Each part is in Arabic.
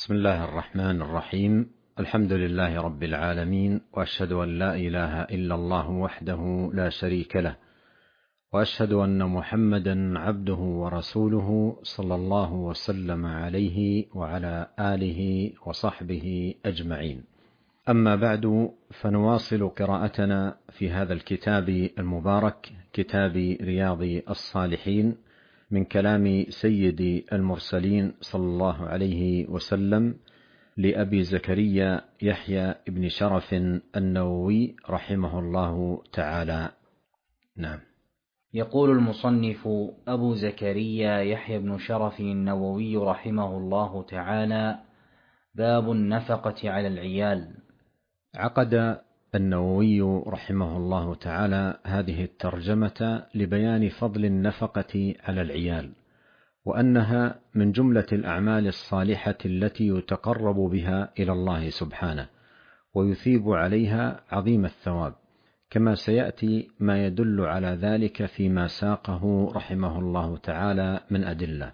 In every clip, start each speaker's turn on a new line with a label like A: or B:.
A: بسم الله الرحمن الرحيم. الحمد لله رب العالمين، وأشهد أن لا إله إلا الله وحده لا شريك له، وأشهد أن محمدا عبده ورسوله صلى الله وسلم عليه وعلى آله وصحبه أجمعين. أما بعد، فنواصل قراءتنا في هذا الكتاب المبارك، كتاب رياض الصالحين، من كلام سيد المرسلين صلى الله عليه وسلم لأبي زكريا يحيى بن شرف النووي رحمه الله تعالى. نعم.
B: يقول المصنف أبو زكريا يحيى بن شرف النووي رحمه الله تعالى: باب النفقة على العيال.
A: عقد النووي رحمه الله تعالى هذه الترجمة لبيان فضل النفقة على العيال، وأنها من جملة الأعمال الصالحة التي يتقرب بها إلى الله سبحانه، ويثيب عليها عظيم الثواب، كما سيأتي ما يدل على ذلك فيما ساقه رحمه الله تعالى من أدلة.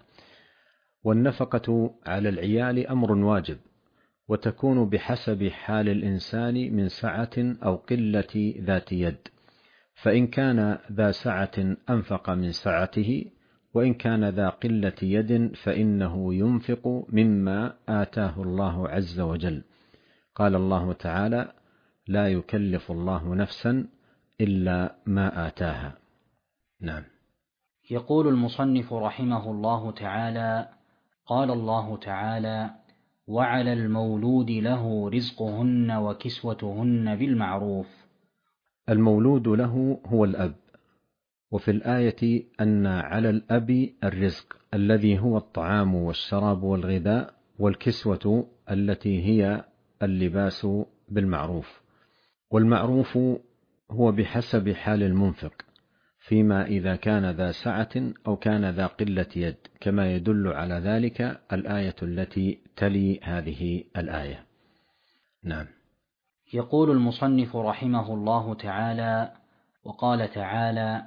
A: والنفقة على العيال أمر واجب، وتكون بحسب حال الإنسان من سعة أو قلة ذات يد، فإن كان ذا سعة أنفق من سعته، وإن كان ذا قلة يد فإنه ينفق مما آتاه الله عز وجل. قال الله تعالى: لا يكلف الله نفسا إلا ما آتاها. نعم.
B: يقول المصنف رحمه الله تعالى: قال الله تعالى: وعلى المولود له رزقهن وكسوتهن بالمعروف.
A: المولود له هو الأب، وفي الآية أن على الأب الرزق الذي هو الطعام والشراب والغذاء، والكسوة التي هي اللباس بالمعروف. والمعروف هو بحسب حال المنفق، فيما إذا كان ذا سعة أو كان ذا قلة يد، كما يدل على ذلك الآية التي تلي هذه الآية. نعم.
B: يقول المصنف رحمه الله تعالى: وقال تعالى: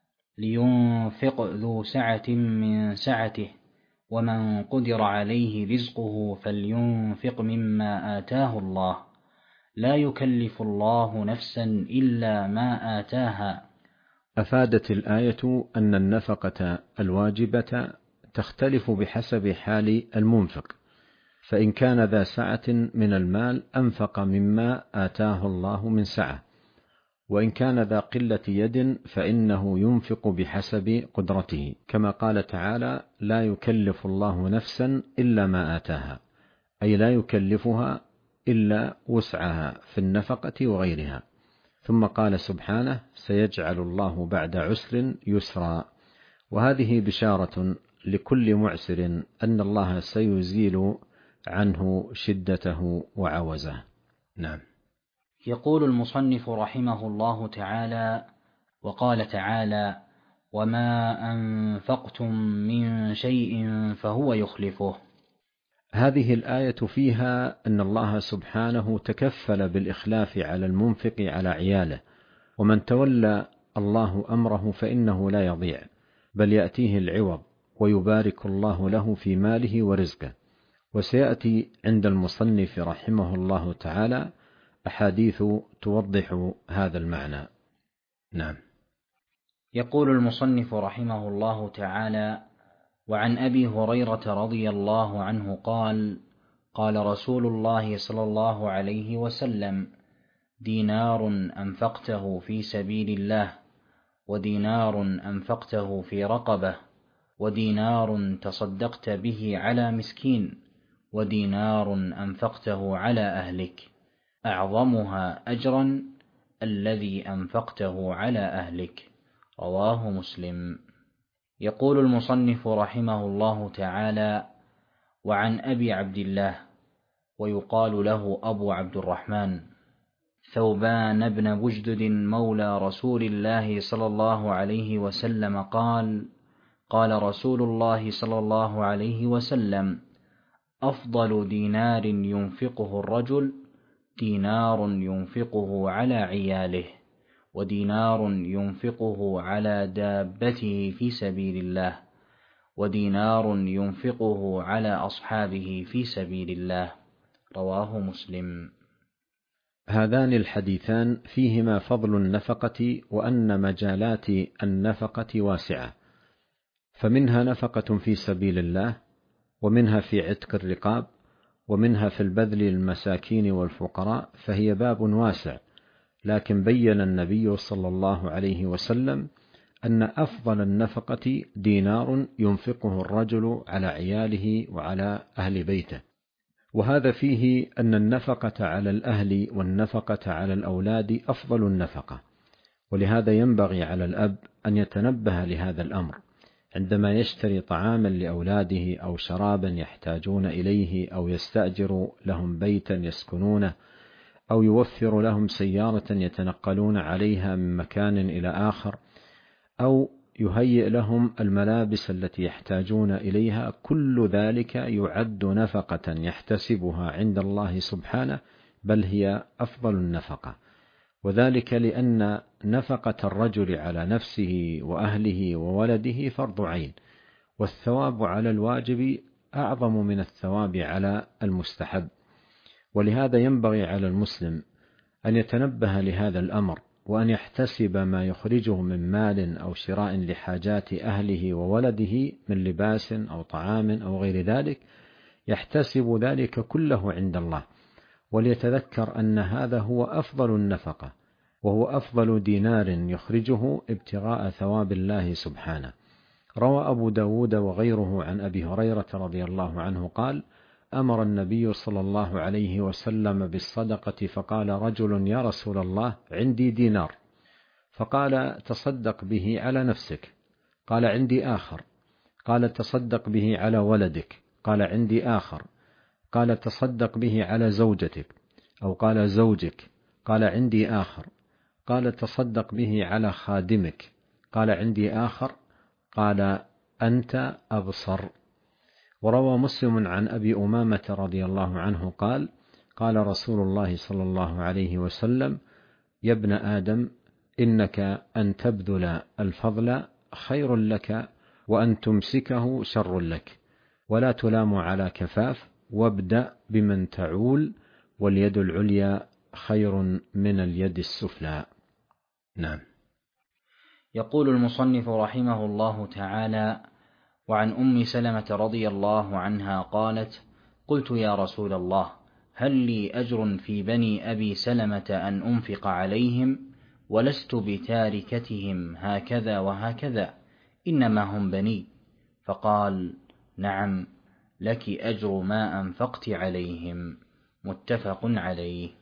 B: لينفق ذو سعة من سعته ومن قدر عليه رزقه فلينفق مما آتاه الله لا يكلف الله نفسا إلا ما آتاها.
A: أفادت الآية أن النفقة الواجبة تختلف بحسب حال المنفق، فإن كان ذا سعة من المال أنفق مما آتاه الله من سعة، وإن كان ذا قلة يد فإنه ينفق بحسب قدرته، كما قال تعالى: لا يكلف الله نفسا إلا ما آتاها، أي لا يكلفها إلا وسعها في النفقة وغيرها. ثم قال سبحانه: سيجعل الله بعد عسر يسرا. وهذه بشارة لكل معسر أن الله سيزيل عنه شدته وعوزه. نعم.
B: يقول المصنف رحمه الله تعالى: وقال تعالى: وما أنفقتم من شيء فهو يخلفه.
A: هذه الآية فيها أن الله سبحانه تكفل بالإخلاف على المنفق على عياله، ومن تولى الله أمره فإنه لا يضيع، بل يأتيه العوض، ويبارك الله له في ماله ورزقه. وسيأتي عند المصنف رحمه الله تعالى أحاديث توضح هذا المعنى. نعم.
B: يقول المصنف رحمه الله تعالى: وعن أبي هريرة رضي الله عنه قال: قال رسول الله صلى الله عليه وسلم: دينار أنفقته في سبيل الله، ودينار أنفقته في رقبة، ودينار تصدقت به على مسكين، ودينار أنفقته على أهلك، أعظمها أجرا الذي أنفقته على أهلك. رواه مسلم. يقول المصنف رحمه الله تعالى: وعن أبي عبد الله، ويقال له أبو عبد الرحمن، ثوبان بن بجدد مولى رسول الله صلى الله عليه وسلم قال: قال رسول الله صلى الله عليه وسلم: أفضل دينار ينفقه الرجل دينار ينفقه على عياله، ودينار ينفقه على دابته في سبيل الله، ودينار ينفقه على أصحابه في سبيل الله. رواه مسلم.
A: هذان الحديثان فيهما فضل النفقة وأن مجالات النفقة واسعة، فمنها نفقة في سبيل الله، ومنها في عتق الرقاب، ومنها في البذل للمساكين والفقراء، فهي باب واسع. لكن بين النبي صلى الله عليه وسلم أن أفضل النفقة دينار ينفقه الرجل على عياله وعلى أهل بيته، وهذا فيه أن النفقة على الأهل والنفقة على الأولاد أفضل النفقة. ولهذا ينبغي على الأب أن يتنبه لهذا الأمر عندما يشتري طعاما لأولاده أو شرابا يحتاجون إليه، أو يستأجر لهم بيتا يسكنونه، أو يوفر لهم سيارة يتنقلون عليها من مكان إلى آخر، أو يهيئ لهم الملابس التي يحتاجون إليها. كل ذلك يعد نفقة يحتسبها عند الله سبحانه، بل هي أفضل النفقة. وذلك لأن نفقة الرجل على نفسه وأهله وولده فرض عين، والثواب على الواجب أعظم من الثواب على المستحب. ولهذا ينبغي على المسلم أن يتنبه لهذا الأمر، وأن يحتسب ما يخرجه من مال أو شراء لحاجات أهله وولده من لباس أو طعام أو غير ذلك، يحتسب ذلك كله عند الله، وليتذكر أن هذا هو أفضل النفقة، وهو أفضل دينار يخرجه ابتغاء ثواب الله سبحانه. روى أبو داود وغيره عن أبي هريرة رضي الله عنه قال: أمر النبي صلى الله عليه وسلم بالصدقة، فقال رجل: يا رسول الله، عندي دينار. فقال: تصدق به على نفسك. قال: عندي آخر. قال: تصدق به على ولدك. قال: عندي آخر. قال: تصدق به على زوجتك، أو قال زوجك. قال: عندي آخر. قال: تصدق به على خادمك. قال: عندي آخر. قال: أنت أبصر. وروى مسلم عن أبي أمامة رضي الله عنه قال: قال رسول الله صلى الله عليه وسلم: يا ابن آدم، إنك أن تبذل الفضل خير لك، وأن تمسكه شر لك، ولا تلام على كفاف، وابدأ بمن تعول، واليد العليا خير من اليد السفلى. نعم.
B: يقول المصنف رحمه الله تعالى: وعن أم سلمة رضي الله عنها قالت: قلت يا رسول الله، هل لي أجر في بني أبي سلمة أن أنفق عليهم، ولست بتاركتهم هكذا وهكذا، إنما هم بني؟ فقال: نعم، لك أجر ما أنفقت عليهم. متفق عليه.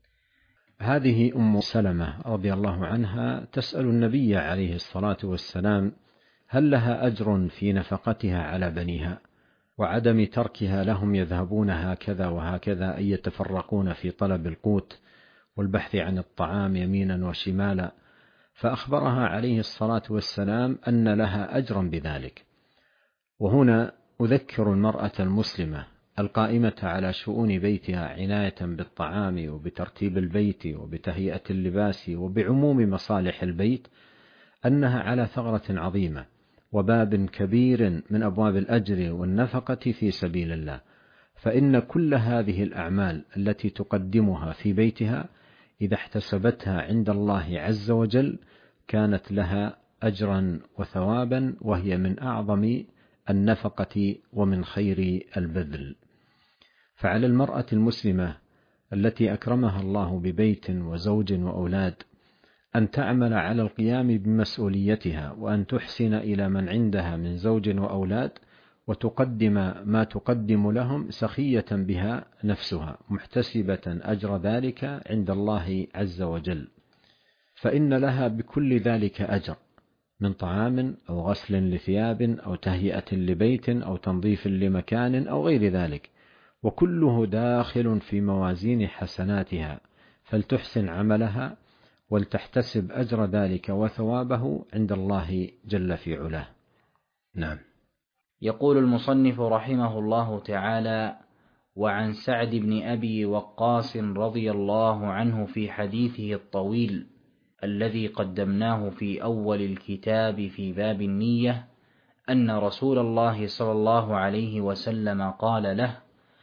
A: هذه أم سلمة رضي الله عنها تسأل النبي عليه الصلاة والسلام هل لها أجر في نفقتها على بنيها، وعدم تركها لهم يذهبون هكذا وهكذا، أي يتفرقون في طلب القوت والبحث عن الطعام يمينا وشمالا. فأخبرها عليه الصلاة والسلام أن لها أجرا بذلك. وهنا أذكر المرأة المسلمة القائمة على شؤون بيتها عناية بالطعام وبترتيب البيت وبتهيئة اللباس وبعموم مصالح البيت أنها على ثغرة عظيمة وباب كبير من أبواب الأجر والنفقة في سبيل الله. فإن كل هذه الأعمال التي تقدمها في بيتها إذا احتسبتها عند الله عز وجل كانت لها أجرا وثوابا، وهي من أعظم النفقة ومن خير البذل. فعلى المرأة المسلمة التي أكرمها الله ببيت وزوج وأولاد أن تعمل على القيام بمسؤوليتها، وأن تحسن إلى من عندها من زوج وأولاد، وتقدم ما تقدم لهم سخية بها نفسها، محتسبة أجر ذلك عند الله عز وجل، فإن لها بكل ذلك أجر، من طعام أو غسل لثياب أو تهيئة لبيت أو تنظيف لمكان أو غير ذلك، وكله داخل في موازين حسناتها، فلتحسن عملها ولتحتسب أجر ذلك وثوابه عند الله جل في علاه. نعم.
B: يقول المصنف رحمه الله تعالى: وعن سعد بن أبي وقاص رضي الله عنه في حديثه الطويل الذي قدمناه في أول الكتاب في باب النية، أن رسول الله صلى الله عليه وسلم قال له: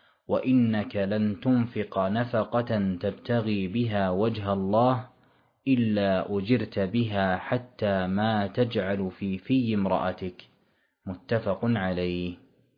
B: وإنك لن تنفق نفقة تبتغي بها وجه الله إلا أجرت بها حتى ما تجعل في امرأتك. متفق عليه.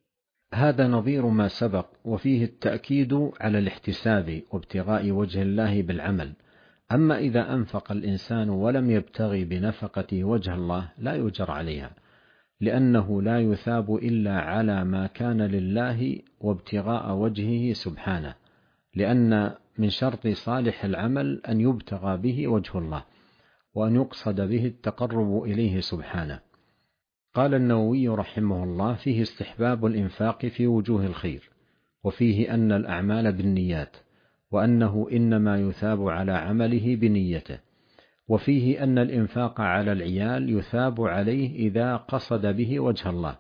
A: هذا نظير ما سبق، وفيه التأكيد على الاحتساب وابتغاء وجه الله بالعمل. أما إذا أنفق الإنسان ولم يبتغي بنفقته وجه الله لا يؤجر عليها، لأنه لا يثاب إلا على ما كان لله وابتغاء وجهه سبحانه، لأن من شرط صالح العمل أن يبتغى به وجه الله، وأن يقصد به التقرب إليه سبحانه. قال النووي رحمه الله: فيه استحباب الإنفاق في وجوه الخير، وفيه أن الأعمال بالنيات، وأنه إنما يثاب على عمله بنيته، وفيه أن الإنفاق على العيال يثاب عليه إذا قصد به وجه الله،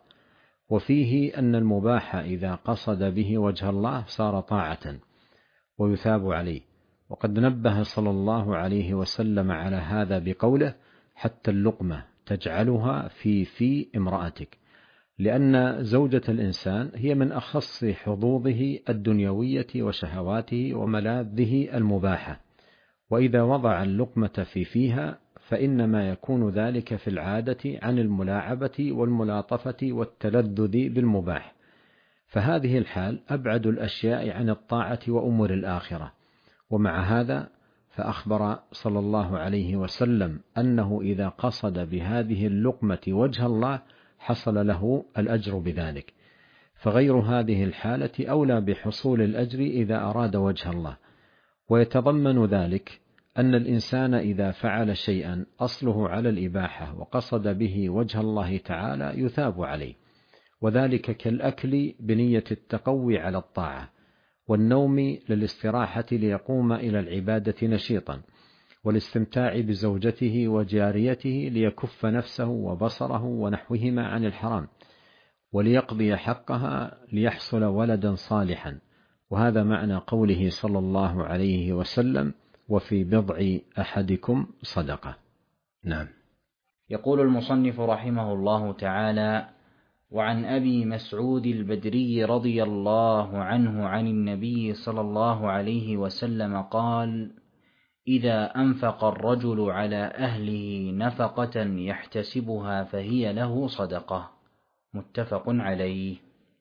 A: وفيه أن المباح إذا قصد به وجه الله صار طاعة ويثاب عليه. وقد نبه صلى الله عليه وسلم على هذا بقوله: حتى اللقمة تجعلها في امرأتك، لأن زوجة الإنسان هي من أخص حظوظه الدنيوية وشهواته وملاذه المباحة، وإذا وضع اللقمة فيها فإنما يكون ذلك في العادة عن الملاعبة والملاطفة والتلذذ بالمباح، فهذه الحال أبعد الأشياء عن الطاعة وأمور الآخرة. ومع هذا فأخبر صلى الله عليه وسلم أنه إذا قصد بهذه اللقمة وجه الله حصل له الأجر بذلك، فغير هذه الحالة أولى بحصول الأجر إذا أراد وجه الله. ويتضمن ذلك أن الإنسان إذا فعل شيئا أصله على الإباحة وقصد به وجه الله تعالى يثاب عليه، وذلك كالأكل بنية التقوي على الطاعة، والنوم للاستراحة ليقوم إلى العبادة نشيطا، والاستمتاع بزوجته وجاريته ليكف نفسه وبصره ونحوهما عن الحرام، وليقضي حقها ليحصل ولدا صالحا. وهذا معنى قوله صلى الله عليه وسلم: وفي بضع أحدكم صدقة. نعم.
B: يقول المصنف رحمه الله تعالى: وعن أبي مسعود البدري رضي الله عنه عن النبي صلى الله عليه وسلم قال: إذا أنفق الرجل على أهله نفقة يحتسبها فهي له صدقة. متفق عليه.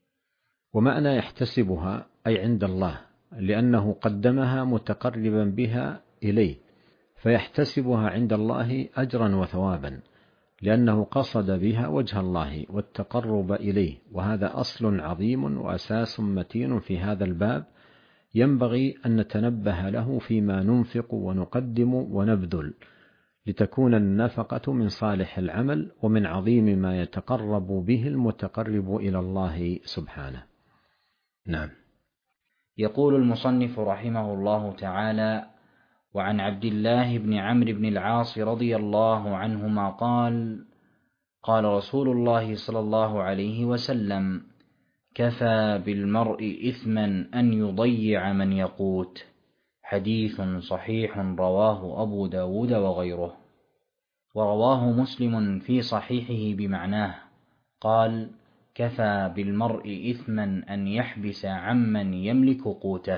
A: ومعنى يحتسبها أي عند الله، لأنه قدمها متقربا بها إليه، فيحتسبها عند الله أجرا وثوابا، لأنه قصد بها وجه الله والتقرب إليه. وهذا أصل عظيم وأساس متين في هذا الباب، ينبغي أن نتنبه له فيما ننفق ونقدم ونبذل، لتكون النفقة من صالح العمل ومن عظيم ما يتقرب به المتقرب إلى الله سبحانه. نعم.
B: يقول المصنف رحمه الله تعالى: وعن عبد الله بن عمرو بن العاص رضي الله عنهما قال: قال رسول الله صلى الله عليه وسلم: كفى بالمرء إثما أن يضيع من يقوت. حديث صحيح رواه أبو داود وغيره. ورواه مسلم في صحيحه بمعناه، قال: كفى بالمرء إثما أن يحبس عمن يملك قوته.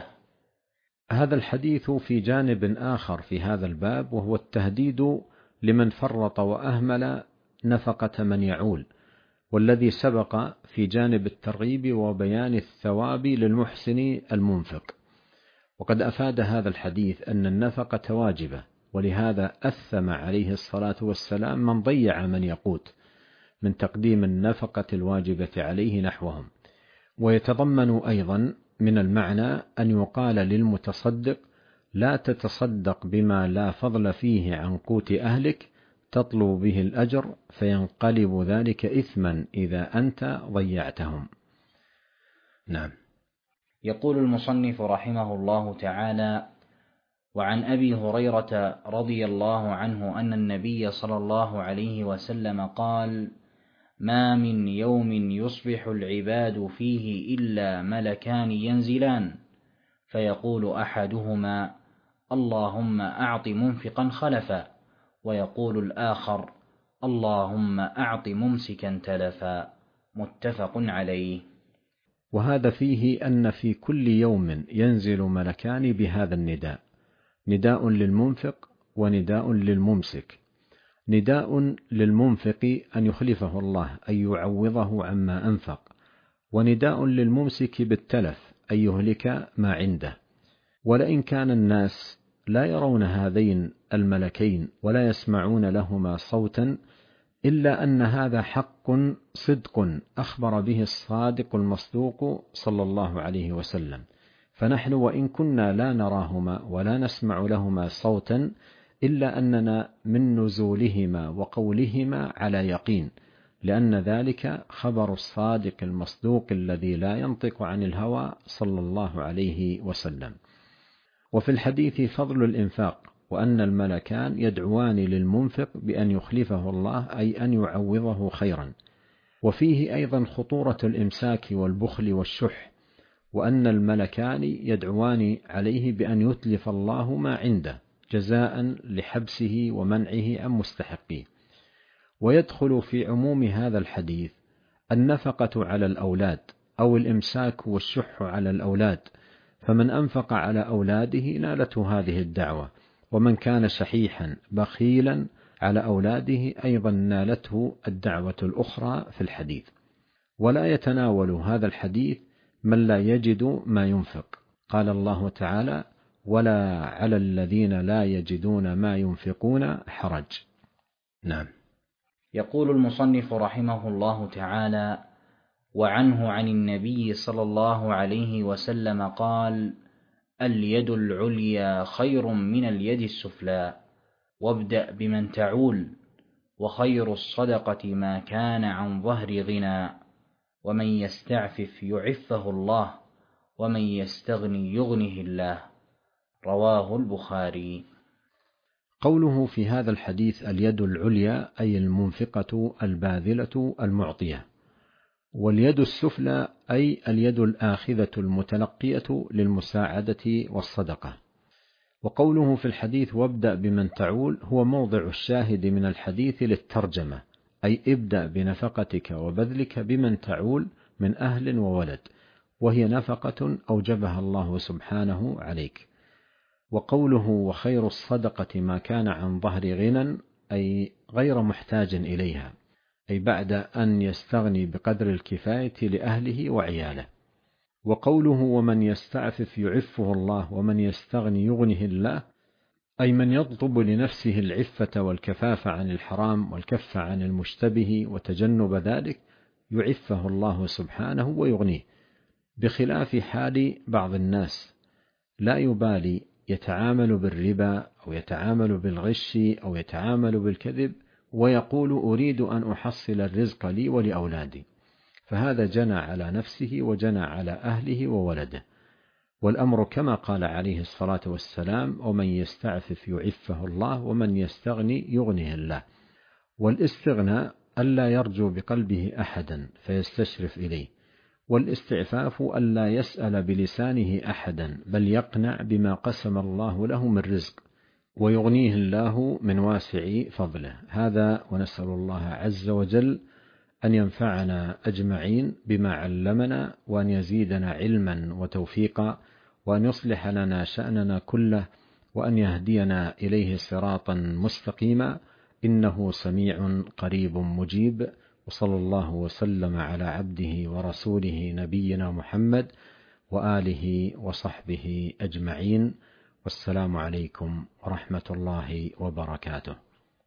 A: هذا الحديث في جانب آخر في هذا الباب، وهو التهديد لمن فرط وأهمل نفقة من يعول، والذي سبق في جانب الترغيب وبيان الثواب للمحسن المنفق. وقد أفاد هذا الحديث أن النفقة واجبة، ولهذا أثم عليه الصلاة والسلام من ضيع من يقوت من تقديم النفقة الواجبة عليه نحوهم. ويتضمن أيضا من المعنى أن يقال للمتصدق: لا تتصدق بما لا فضل فيه عن قوت أهلك تطلب به الأجر، فينقلب ذلك إثما إذا أنت ضيعتهم. نعم.
B: يقول المصنف رحمه الله تعالى: وعن أبي هريرة رضي الله عنه أن النبي صلى الله عليه وسلم قال: ما من يوم يصبح العباد فيه إلا ملكان ينزلان، فيقول أحدهما: اللهم أعط منفقا خلفا، ويقول الآخر: اللهم أعط ممسكا تلفا. متفق عليه.
A: وهذا فيه أن في كل يوم ينزل ملكان بهذا النداء، نداء للمنفق ونداء للممسك. نداء للمنفق أن يخلفه الله، أن يعوضه عما أنفق، ونداء للممسك بالتلف، أن يهلك ما عنده. ولئن كان الناس لا يرون هذين الملكين ولا يسمعون لهما صوتا، إلا أن هذا حق صدق أخبر به الصادق المصدوق صلى الله عليه وسلم. فنحن وإن كنا لا نراهما ولا نسمع لهما صوتا، إلا أننا من نزولهما وقولهما على يقين، لأن ذلك خبر الصادق المصدوق الذي لا ينطق عن الهوى صلى الله عليه وسلم. وفي الحديث فضل الإنفاق، وأن الملكان يدعوان للمنفق بأن يخلفه الله، أي أن يعوضه خيرا. وفيه أيضا خطورة الإمساك والبخل والشح، وأن الملكان يدعوان عليه بأن يتلف الله ما عنده جزاء لحبسه ومنعه عن مستحقيه. ويدخل في عموم هذا الحديث النفقة على الأولاد، أو الإمساك والشح على الأولاد، فمن أنفق على أولاده نالته هذه الدعوة، ومن كان شحيحا بخيلا على أولاده أيضا نالته الدعوة الأخرى في الحديث. ولا يتناول هذا الحديث من لا يجد ما ينفق. قال الله تعالى: ولا على الذين لا يجدون ما ينفقون حرج. نعم.
B: يقول المصنف رحمه الله تعالى: وعنه عن النبي صلى الله عليه وسلم قال: اليد العليا خير من اليد السفلى، وابدأ بمن تعول، وخير الصدقة ما كان عن ظهر غنى، ومن يستعفف يعفه الله، ومن يستغني يغنه الله. رواه البخاري.
A: قوله في هذا الحديث اليد العليا أي المنفقة الباذلة المعطية، واليد السفلى أي اليد الآخذة المتلقية للمساعدة والصدقة. وقوله في الحديث وابدأ بمن تعول هو موضع الشاهد من الحديث للترجمة، أي ابدأ بنفقتك وبذلك بمن تعول من أهل وولد، وهي نفقة أوجبها الله سبحانه عليك. وقوله وخير الصدقة ما كان عن ظهر غنى أي غير محتاج إليها، أي بعد أن يستغني بقدر الكفاية لأهله وعياله. وقوله ومن يستعفف يعفه الله، ومن يستغني يغنه الله، أي من يطلب لنفسه العفة والكفاف عن الحرام والكف عن المشتبه وتجنب ذلك يعفه الله سبحانه ويغنيه، بخلاف حال بعض الناس لا يبالي، يتعامل بالربا أو يتعامل بالغش أو يتعامل بالكذب ويقول أريد أن أحصل الرزق لي ولأولادي، فهذا جنى على نفسه وجنى على أهله وولده. والأمر كما قال عليه الصلاة والسلام: ومن يستعفف يعفه الله، ومن يستغني يغنه الله. والاستغناء ألا يرجو بقلبه أحدا فيستشرف إليه، والاستعفاف ألا يسأل بلسانه أحدا، بل يقنع بما قسم الله له من رزق ويغنيه الله من واسع فضله. هذا، ونسأل الله عز وجل أن ينفعنا أجمعين بما علمنا، وأن يزيدنا علما وتوفيقا، وأن يصلح لنا شأننا كله، وأن يهدينا إليه صراطا مستقيما، إنه سميع قريب مجيب. وصلى الله وسلم على عبده ورسوله نبينا محمد وآله وصحبه أجمعين، والسلام عليكم ورحمة الله وبركاته.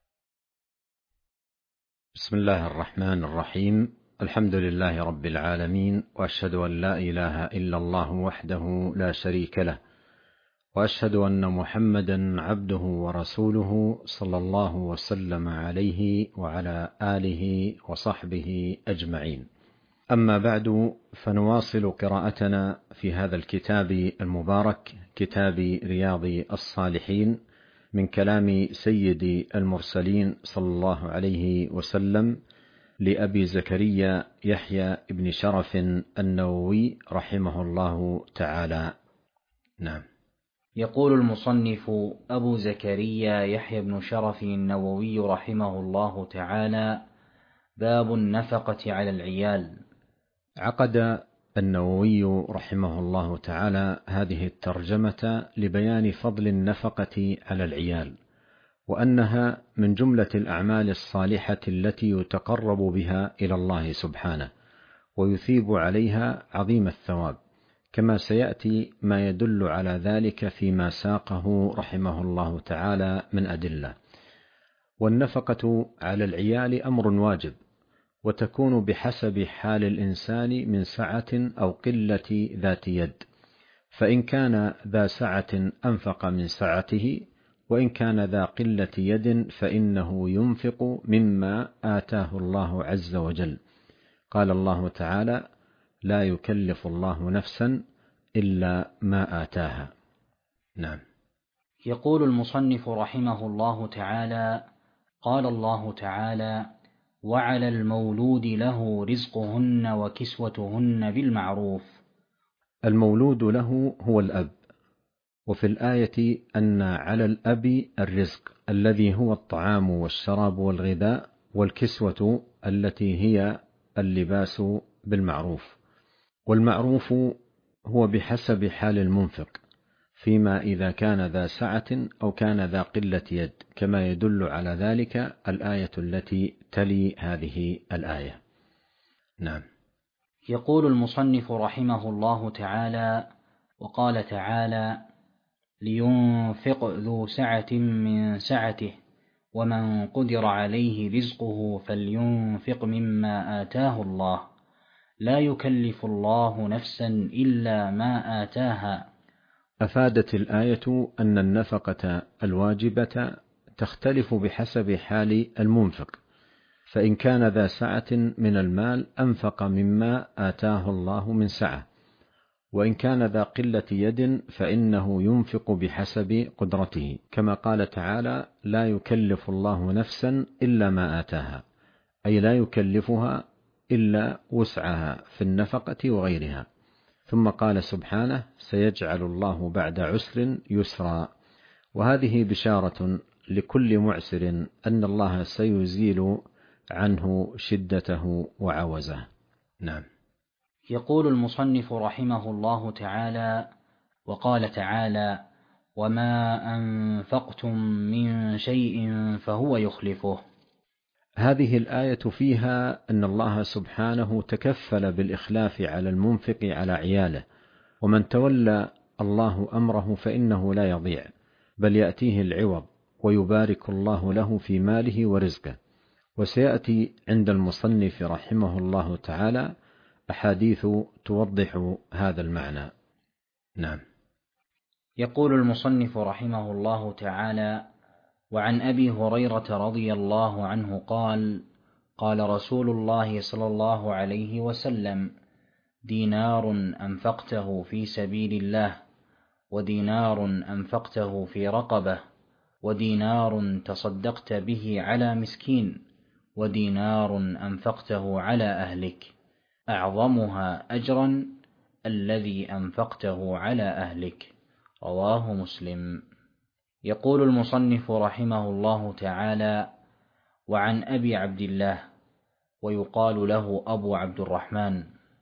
A: بسم الله الرحمن الرحيم. الحمد لله رب العالمين، وأشهد أن لا إله إلا الله وحده لا شريك له، وأشهد أن محمدا عبده ورسوله صلى الله وسلم عليه وعلى آله وصحبه أجمعين. أما بعد، فنواصل قراءتنا في هذا الكتاب المبارك، كتاب رياض الصالحين، من كلام سيد المرسلين صلى الله عليه وسلم لأبي زكريا يحيى بن شرف النووي رحمه الله تعالى. نعم.
B: يقول المصنف أبو زكريا يحيى بن شرف النووي رحمه الله تعالى: باب النفقة على العيال.
A: عقد النووي رحمه الله تعالى هذه الترجمة لبيان فضل النفقة على العيال، وأنها من جملة الأعمال الصالحة التي يتقرب بها إلى الله سبحانه ويثيب عليها عظيم الثواب، كما سيأتي ما يدل على ذلك فيما ساقه رحمه الله تعالى من أدلة. والنفقة على العيال أمر واجب، وتكون بحسب حال الإنسان من سعة أو قلة ذات يد، فإن كان ذا سعة أنفق من سعته، وإن كان ذا قلة يد فإنه ينفق مما آتاه الله عز وجل. قال الله تعالى: لا يكلف الله نفسا إلا ما آتاها. نعم.
B: يقول المصنف رحمه الله تعالى: قال الله تعالى: وعلى المولود له رزقهن وكسوتهن بالمعروف.
A: المولود له هو الأب، وفي الآية أن على الأب الرزق الذي هو الطعام والشراب والغذاء، والكسوة التي هي اللباس بالمعروف. والمعروف هو بحسب حال المنفق، فيما إذا كان ذا سعة أو كان ذا قلة يد، كما يدل على ذلك الآية التي تلي هذه الآية. نعم.
B: يقول المصنف رحمه الله تعالى: وقال تعالى: لينفق ذو سعة من سعته ومن قدر عليه رزقه فلينفق مما آتاه الله لا يكلف الله نفسا إلا ما آتاها.
A: أفادت الآية أن النفقة الواجبة تختلف بحسب حال المنفق، فإن كان ذا سعة من المال أنفق مما آتاه الله من سعة، وإن كان ذا قلة يد فإنه ينفق بحسب قدرته، كما قال تعالى: لا يكلف الله نفسا إلا ما آتاها، أي لا يكلفها إلا وسعها في النفقة وغيرها. ثم قال سبحانه: سيجعل الله بعد عسر يسرا. وهذه بشارة لكل معسر أن الله سيزيل عنه شدته وعوزه. نعم.
B: يقول المصنف رحمه الله تعالى: وقال تعالى: وما أنفقتم من شيء فهو يخلفه.
A: هذه الآية فيها أن الله سبحانه تكفل بالإخلاف على المنفق على عياله، ومن تولى الله أمره فإنه لا يضيع، بل يأتيه العوض ويبارك الله له في ماله ورزقه. وسيأتي عند المصنف رحمه الله تعالى أحاديث توضح هذا المعنى. نعم.
B: يقول المصنف رحمه الله تعالى: وعن أبي هريرة رضي الله عنه قال: قال رسول الله صلى الله عليه وسلم: دينار أنفقته في سبيل الله، ودينار أنفقته في رقبة، ودينار تصدقت به على مسكين، ودينار أنفقته على أهلك، أعظمها أجرا الذي أنفقته على أهلك. رواه مسلم. يقول المصنف رحمه الله تعالى: وعن أبي عبد الله، ويقال له أبو عبد الرحمن،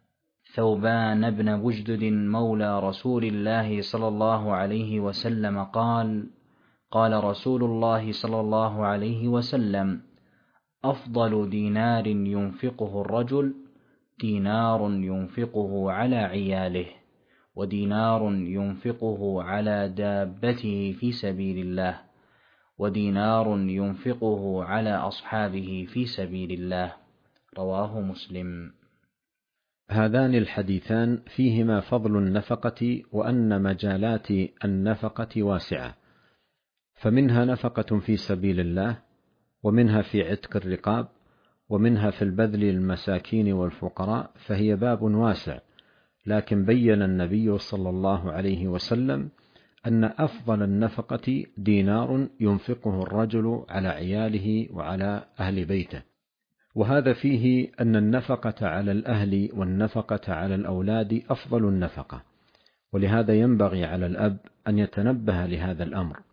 B: ثوبان بن بجدد مولى رسول الله صلى الله عليه وسلم قال: قال رسول الله صلى الله عليه وسلم: أفضل دينار ينفقه الرجل دينار ينفقه على عياله، ودينار ينفقه على دابته في سبيل الله، ودينار ينفقه على أصحابه في سبيل الله. رواه مسلم.
A: هذان الحديثان فيهما فضل النفقة، وأن مجالات النفقة واسعة، فمنها نفقة في سبيل الله، ومنها في عتق الرقاب، ومنها في البذل للمساكين والفقراء، فهي باب واسع. لكن بين النبي صلى الله عليه وسلم أن أفضل النفقة دينار ينفقه الرجل على عياله وعلى أهل بيته، وهذا فيه أن النفقة على الأهل والنفقة على الأولاد أفضل النفقة. ولهذا ينبغي على الأب أن يتنبه لهذا الأمر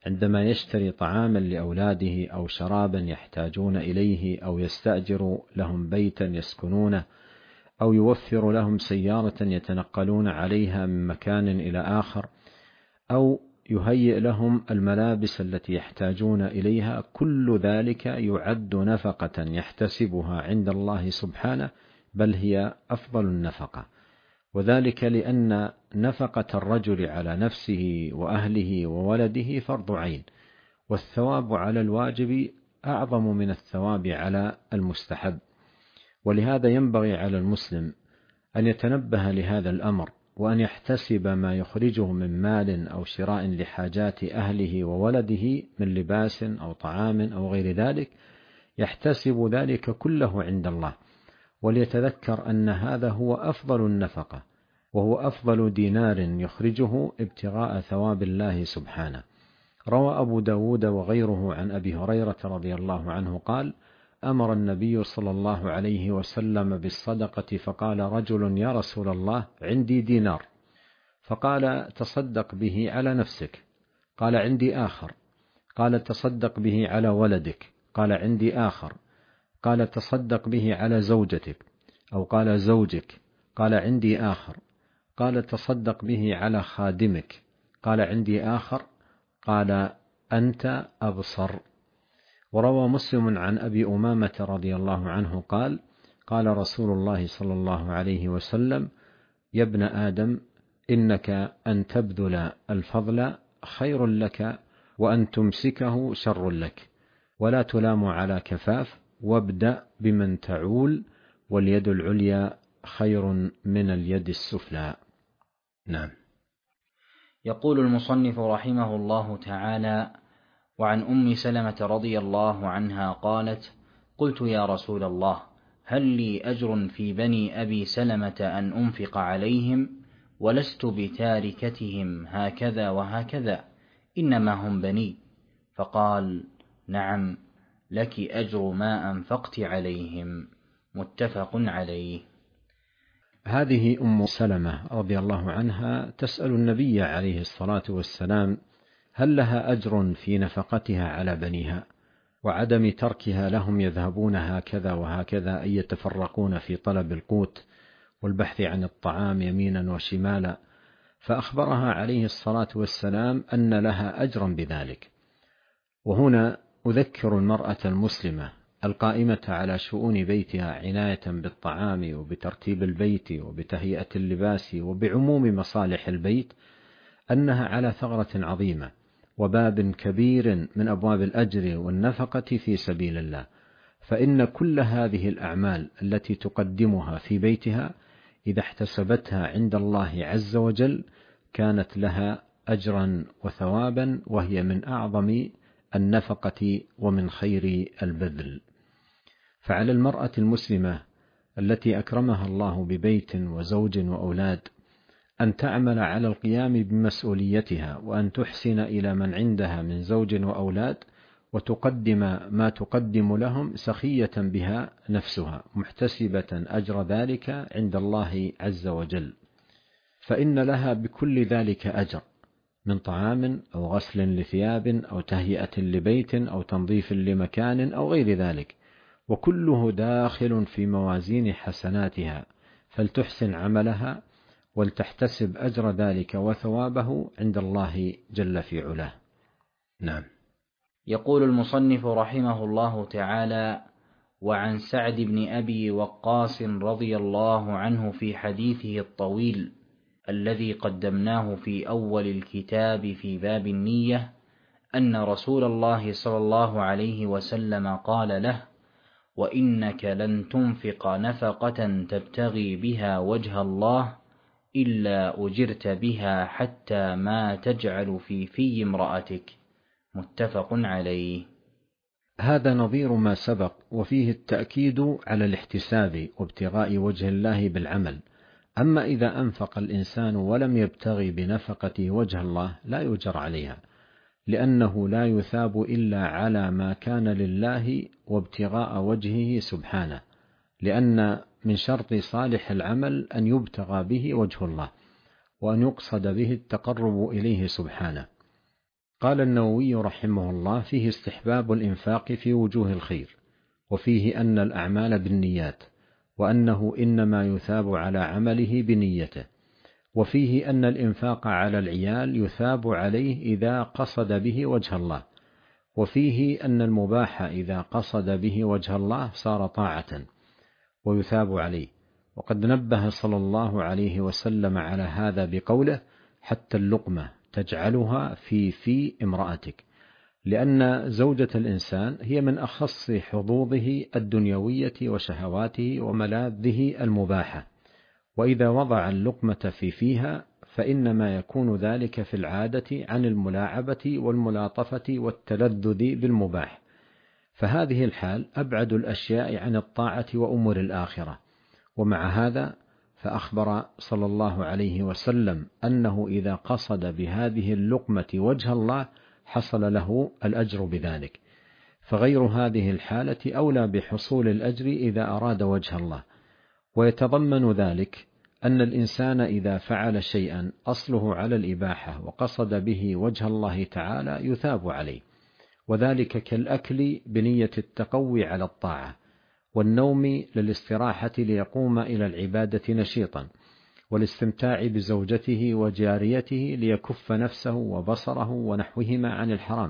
A: عندما يشتري طعاما لأولاده أو شرابا يحتاجون إليه أو يستأجر لهم بيتا يسكنونه أو يوفر لهم سيارة يتنقلون عليها من مكان إلى آخر أو يهيئ لهم الملابس التي يحتاجون إليها، كل ذلك يعد نفقة يحتسبها عند الله سبحانه، بل هي أفضل النفقة. وذلك لأن نفقة الرجل على نفسه وأهله وولده فرض عين، والثواب على الواجب أعظم من الثواب على المستحب. ولهذا ينبغي على المسلم أن يتنبه لهذا الأمر، وأن يحتسب ما يخرجه من مال أو شراء لحاجات أهله وولده من لباس أو طعام أو غير ذلك، يحتسب ذلك كله عند الله، وليتذكر أن هذا هو أفضل النفقة، وهو أفضل دينار يخرجه ابتغاء ثواب الله سبحانه. روى أبو داود وغيره عن أبي هريرة رضي الله عنه قال: أمر النبي صلى الله عليه وسلم بالصدقة، فقال رجل: يا رسول الله، عندي دينار. فقال: تصدق به على نفسك. قال: عندي آخر. قال: تصدق به على ولدك. قال: عندي آخر. قال: تصدق به على زوجتك، أو قال زوجك. قال: عندي آخر. قال: تصدق به على خادمك. قال: عندي آخر. قال: أنت أبصر. وروى مسلم عن أبي أمامة رضي الله عنه قال: قال رسول الله صلى الله عليه وسلم: يا ابن آدم، إنك أن تبذل الفضل خير لك، وأن تمسكه شر لك، ولا تلام على كفاف، وابدأ بمن تعول، واليد العليا خير من اليد السفلى. نعم.
B: يقول المصنف رحمه الله تعالى: وعن أم سلمة رضي الله عنها قالت: قلت يا رسول الله، هل لي أجر في بني أبي سلمة أن أنفق عليهم، ولست بتاركتهم هكذا وهكذا، إنما هم بني. فقال: نعم، لك أجر ما أنفقت عليهم. متفق عليه.
A: هذه أم سلمة رضي الله عنها تسأل النبي عليه الصلاة والسلام هل لها أجر في نفقتها على بنيها، وعدم تركها لهم يذهبون هكذا وهكذا، أي يتفرقون في طلب القوت والبحث عن الطعام يمينا وشمالا. فأخبرها عليه الصلاة والسلام أن لها أجرا بذلك. وهنا أذكر المرأة المسلمة القائمة على شؤون بيتها عناية بالطعام وبترتيب البيت وبتهيئة اللباس وبعموم مصالح البيت أنها على ثغرة عظيمة وباب كبير من أبواب الأجر والنفقة في سبيل الله. فإن كل هذه الأعمال التي تقدمها في بيتها إذا احتسبتها عند الله عز وجل كانت لها أجرا وثوابا، وهي من أعظم النفقة ومن خير البذل. فعلى المرأة المسلمة التي أكرمها الله ببيت وزوج وأولاد أن تعمل على القيام بمسؤوليتها، وأن تحسن إلى من عندها من زوج وأولاد، وتقدم ما تقدم لهم سخية بها نفسها، محتسبة أجر ذلك عند الله عز وجل. فإن لها بكل ذلك أجر، من طعام أو غسل لثياب أو تهيئة لبيت أو تنظيف لمكان أو غير ذلك، وكله داخل في موازين حسناتها، فلتحسن عملها ولتحتسب أجر ذلك وثوابه عند الله جل في علاه. نعم.
B: يقول المصنف رحمه الله تعالى: وعن سعد بن أبي وقاص رضي الله عنه في حديثه الطويل الذي قدمناه في أول الكتاب في باب النية، أن رسول الله صلى الله عليه وسلم قال له: وإنك لن تنفق نفقة تبتغي بها وجه الله إلا أجرت بها حتى ما تجعل في امرأتك. متفق عليه.
A: هذا نظير ما سبق، وفيه التأكيد على الاحتساب وابتغاء وجه الله بالعمل. أما إذا أنفق الإنسان ولم يبتغي بنفقته وجه الله لا يجر عليها، لأنه لا يثاب إلا على ما كان لله وابتغاء وجهه سبحانه، لأن من شرط صالح العمل أن يبتغى به وجه الله، وأن يقصد به التقرب إليه سبحانه. قال النووي رحمه الله: فيه استحباب الإنفاق في وجوه الخير، وفيه أن الأعمال بالنيات، وأنه إنما يثاب على عمله بنيته، وفيه أن الإنفاق على العيال يثاب عليه إذا قصد به وجه الله، وفيه أن المباح إذا قصد به وجه الله صار طاعة ويثاب عليه. وقد نبه صلى الله عليه وسلم على هذا بقوله: حتى اللقمة تجعلها في امرأتك، لأن زوجة الإنسان هي من أخص حظوظه الدنيوية وشهواته وملاذه المباحة، وإذا وضع اللقمة فيها فإنما يكون ذلك في العادة عن الملاعبة والملاطفة والتلذذ بالمباح، فهذه الحال أبعد الأشياء عن الطاعة وأمور الآخرة. ومع هذا فأخبر صلى الله عليه وسلم أنه إذا قصد بهذه اللقمة وجه الله حصل له الأجر بذلك، فغير هذه الحالة أولى بحصول الأجر إذا أراد وجه الله. ويتضمن ذلك أن الإنسان إذا فعل شيئا أصله على الإباحة وقصد به وجه الله تعالى يثاب عليه، وذلك كالأكل بنية التقوي على الطاعة، والنوم للاستراحة ليقوم إلى العبادة نشيطا، والاستمتاع بزوجته وجاريته ليكف نفسه وبصره ونحوهما عن الحرام،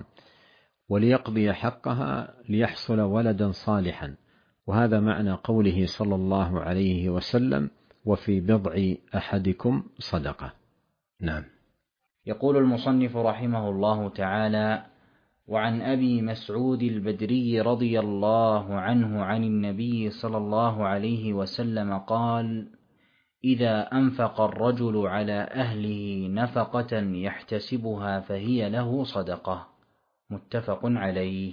A: وليقضي حقها ليحصل ولدا صالحا. وهذا معنى قوله صلى الله عليه وسلم: وفي بضع أحدكم صدقة. نعم.
B: يقول المصنف رحمه الله تعالى: وعن أبي مسعود البدري رضي الله عنه عن النبي صلى الله عليه وسلم قال: إذا أنفق الرجل على أهله نفقة يحتسبها فهي له صدقة. متفق عليه.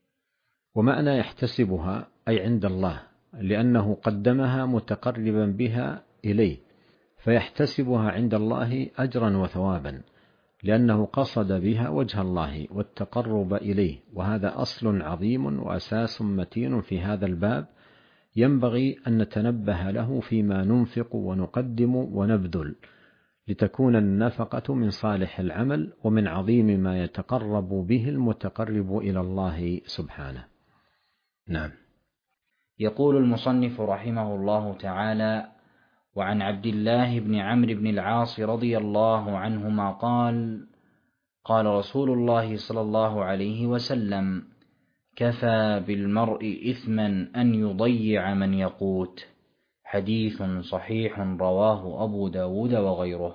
A: ومعنى يحتسبها أي عند الله، لأنه قدمها متقربا بها إليه، فيحتسبها عند الله أجرا وثوابا، لأنه قصد بها وجه الله والتقرب إليه. وهذا أصل عظيم وأساس متين في هذا الباب، ينبغي أن نتنبه له فيما ننفق ونقدم ونبذل، لتكون النفقة من صالح العمل ومن عظيم ما يتقرب به المتقرب إلى الله سبحانه. نعم.
B: يقول المصنف رحمه الله تعالى: وعن عبد الله بن عمرو بن العاص رضي الله عنهما قال: قال رسول الله صلى الله عليه وسلم: كفى بالمرء إثما أن يضيع من يقوت. حديث صحيح رواه أبو داود وغيره.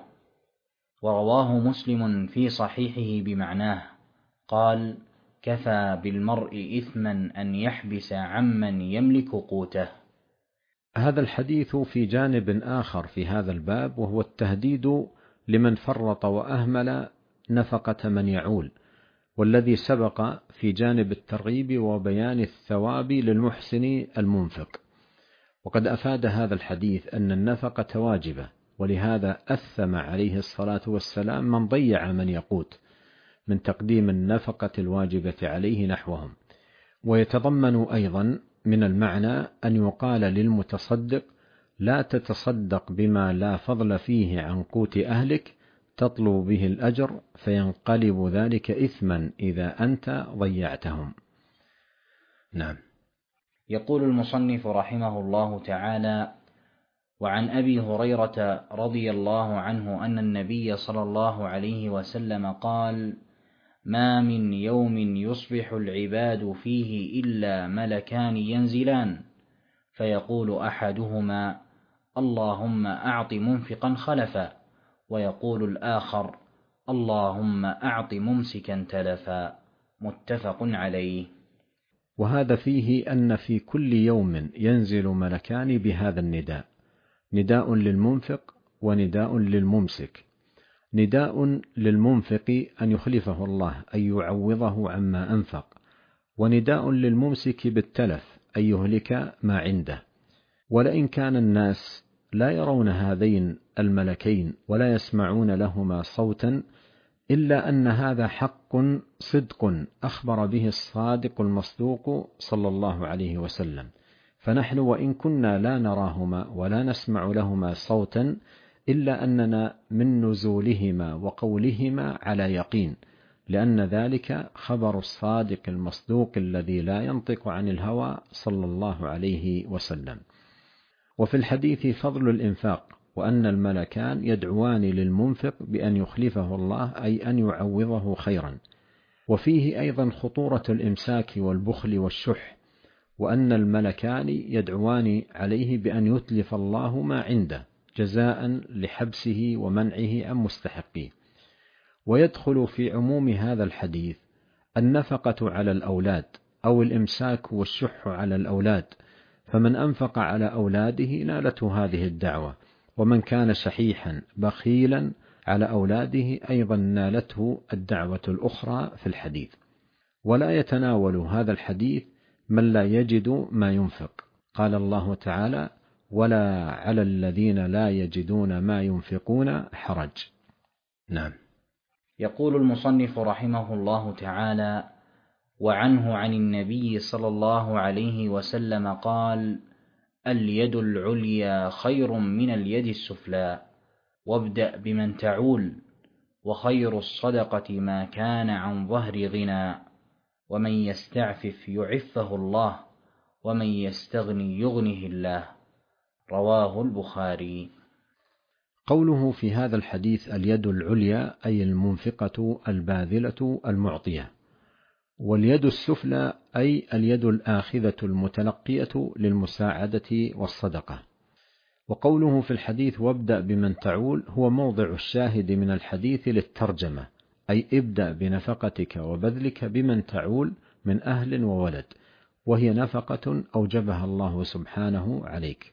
B: ورواه مسلم في صحيحه بمعناه، قال: كفى بالمرء إثما أن يحبس عمن يملك قوته.
A: هذا الحديث في جانب آخر في هذا الباب، وهو التهديد لمن فرط وأهمل نفقة من يعول، والذي سبق في جانب الترغيب وبيان الثواب للمحسن المنفق. وقد أفاد هذا الحديث أن النفقة واجبة، ولهذا أثم عليه الصلاة والسلام من ضيع من يقوت من تقديم النفقة الواجبة عليه نحوهم. ويتضمن أيضا من المعنى أن يقال للمتصدق: لا تتصدق بما لا فضل فيه عن قوت أهلك تطلب به الأجر، فينقلب ذلك إثما إذا أنت ضيعتهم. نعم.
B: يقول المصنف رحمه الله تعالى: وعن أبي هريرة رضي الله عنه أن النبي صلى الله عليه وسلم قال: ما من يوم يصبح العباد فيه إلا ملكان ينزلان، فيقول أحدهما: اللهم أعط منفقا خلفا، ويقول الآخر: اللهم أعط ممسكا تلفا. متفق عليه.
A: وهذا فيه أن في كل يوم ينزل ملكان بهذا النداء، نداء للمنفق ونداء للممسك. نداء للمنفق أن يخلفه الله، أن يعوضه عما أنفق، ونداء للممسك بالتلف، أن يهلك ما عنده. ولئن كان الناس لا يرون هذين الملكين ولا يسمعون لهما صوتا، إلا أن هذا حق صدق أخبر به الصادق المصدوق صلى الله عليه وسلم. فنحن وإن كنا لا نراهما ولا نسمع لهما صوتا، إلا أننا من نزولهما وقولهما على يقين، لأن ذلك خبر الصادق المصدوق الذي لا ينطق عن الهوى صلى الله عليه وسلم. وفي الحديث فضل الإنفاق، وأن الملكان يدعوان للمنفق بأن يخلفه الله، أي أن يعوضه خيرا. وفيه أيضا خطورة الإمساك والبخل والشح، وأن الملكان يدعوان عليه بأن يتلف الله ما عنده جزاء لحبسه ومنعه عن مستحقيه. ويدخل في عموم هذا الحديث النفقة على الأولاد أو الإمساك والشح على الأولاد، فمن أنفق على أولاده نالته هذه الدعوة، ومن كان شحيحا بخيلا على أولاده أيضا نالته الدعوة الأخرى في الحديث. ولا يتناول هذا الحديث من لا يجد ما ينفق. قال الله تعالى: ولا على الذين لا يجدون ما ينفقون حرج. نعم.
B: يقول المصنف رحمه الله تعالى: وعنه عن النبي صلى الله عليه وسلم قال: اليد العليا خير من اليد السفلى، وابدأ بمن تعول، وخير الصدقة ما كان عن ظهر غنى، ومن يستعفف يعفه الله، ومن يستغني يغنه الله. رواه البخاري.
A: قوله في هذا الحديث اليد العليا أي المنفقة الباذلة المعطية، واليد السفلى أي اليد الآخذة المتلقية للمساعدة والصدقة. وقوله في الحديث وابدأ بمن تعول هو موضع الشاهد من الحديث للترجمة، أي ابدأ بنفقتك وبذلك بمن تعول من أهل وولد، وهي نفقة أوجبها الله سبحانه عليك.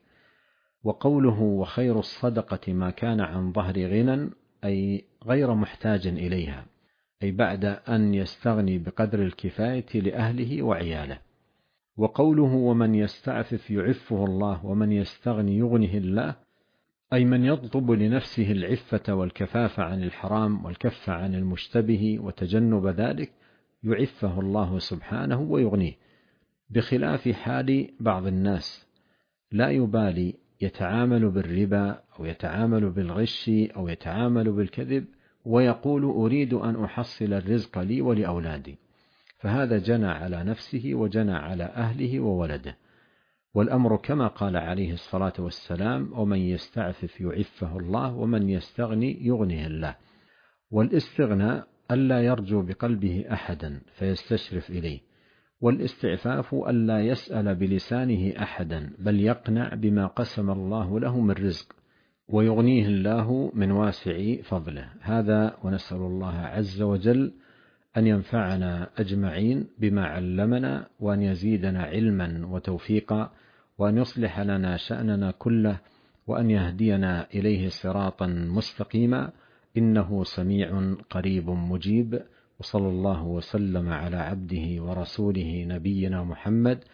A: وقوله وخير الصدقة ما كان عن ظهر غنى أي غير محتاج إليها، أي بعد أن يستغني بقدر الكفاية لأهله وعياله. وقوله ومن يستعفف يعفه الله، ومن يستغني يغنه الله، أي من يطلب لنفسه العفة والكفاف عن الحرام والكف عن المشتبه وتجنب ذلك يعفه الله سبحانه ويغنيه، بخلاف حال بعض الناس لا يبالي، يتعامل بالربا أو يتعامل بالغش أو يتعامل بالكذب ويقول أريد أن أحصل الرزق لي ولأولادي، فهذا جنى على نفسه وجنى على أهله وولده. والأمر كما قال عليه الصلاة والسلام: ومن يستعفف يعفه الله، ومن يستغني يغنه الله. والاستغناء ألا يرجو بقلبه أحدا فيستشرف إليه، والاستعفاف ألا يسأل بلسانه أحدا بل يقنع بما قسم الله له من رزق ويغنيه الله من واسع فضله. هذا، ونسأل الله عز وجل أن ينفعنا أجمعين بما علمنا، وأن يزيدنا علما وتوفيقا، وأن يصلح لنا شأننا كله، وأن يهدينا إليه صراطا مستقيما، إنه سميع قريب مجيب. وصلى الله وسلم على عبده ورسوله نبينا محمد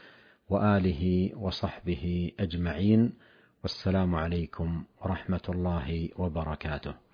A: وآله وصحبه أجمعين، والسلام عليكم ورحمة الله وبركاته.